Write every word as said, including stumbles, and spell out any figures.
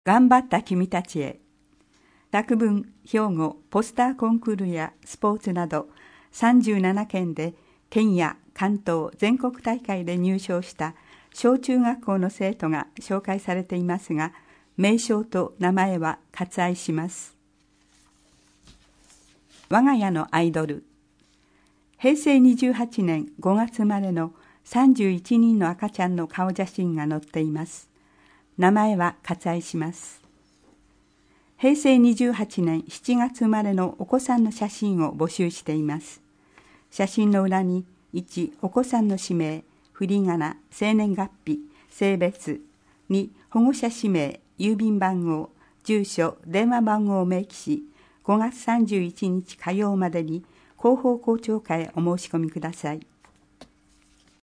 頑張った君たちへ。作文、兵庫、ポスターコンクールやスポーツなどさんじゅうななけんで県や関東全国大会で入賞した小中学校の生徒が紹介されていますが、名称と名前は割愛します。我が家のアイドル。へいせいにじゅうはちねんごがつ生まれのさんじゅういちにんの赤ちゃんの顔写真が載っています。名前は割愛します。へいせいにじゅうはちねんしちがつ生まれのお子さんの写真を募集しています。写真の裏にいちお子さんの氏名、振り仮名、生年月日、性別、に保護者氏名、郵便番号、住所、電話番号を明記し、ごがつさんじゅういちにち火曜までに広報校長課へお申し込みください。